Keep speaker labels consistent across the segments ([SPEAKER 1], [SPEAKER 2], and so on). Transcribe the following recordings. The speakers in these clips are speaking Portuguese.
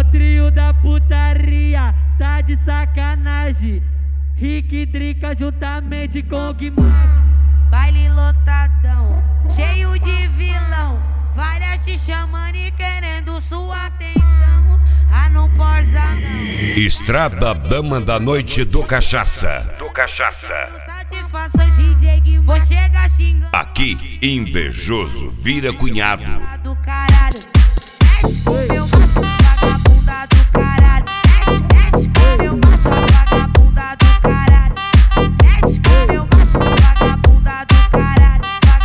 [SPEAKER 1] trio da putaria, tá de sacanagem. Rick Drica juntamente com Guimar.
[SPEAKER 2] Baile lotadão, cheio de vilão, várias te chamando e querendo sua atenção. Ah, não porza não.
[SPEAKER 3] Estrada Dama da Noite do Cachaça.
[SPEAKER 2] Satisfações, DJ Guimar. Vou chegar xingando.
[SPEAKER 3] Aqui, invejoso vira cunhado.
[SPEAKER 2] Do caralho, mexe com meu macho, vagabunda do caralho. Mexe com meu macho, vagabunda do caralho. Mexe com meu macho, vagabunda do caralho.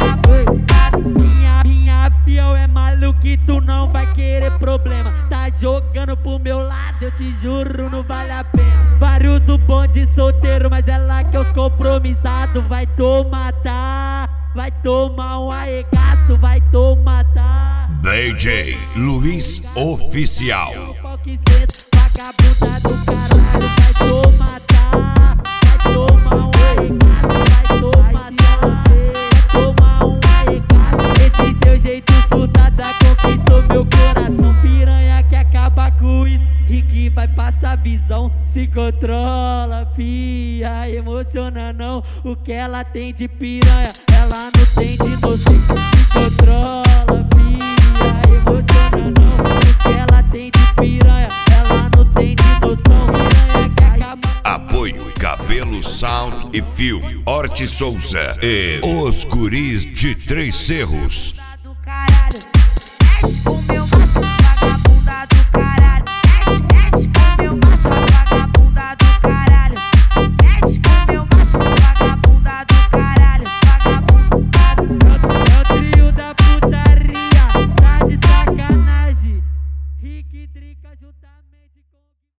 [SPEAKER 1] Minha fiel é maluquito, tu não vai querer problema. Tá jogando pro meu lado, eu te juro, não vale a pena. Vários do bonde solteiro, mas é lá que os compromissados vai tomar, tá? Vai tomar um arregaço, vai tomar, tá?
[SPEAKER 3] DJ Luiz Oficial.
[SPEAKER 1] Vagabunda do caralho, vai tomar, tá? Vai tomar um arregaço, vai tomar, tá? Vai tomar um arregaço. Esse seu jeito surtada conquistou meu coração. Piranha que acaba com isso, Rick vai passar visão. Se controla, pia, emociona não. O que ela tem de piranha, ela não tem de noção. Se controla, pia, emociona não. O que ela tem de piranha, ela não tem de noção. Piranha que acaba.
[SPEAKER 3] Apoio Cabelo Sound e Filme Horti Souza e Os Guris de Três Cerros.
[SPEAKER 2] Do caralho, mexe com meu macho, vagabunda do caralho. Mexe com meu macho, vagabunda do caralho. Mexe com meu macho, vagabunda do caralho.
[SPEAKER 1] É o trio da putaria, tá de sacanagem. Rick Drica juntamente.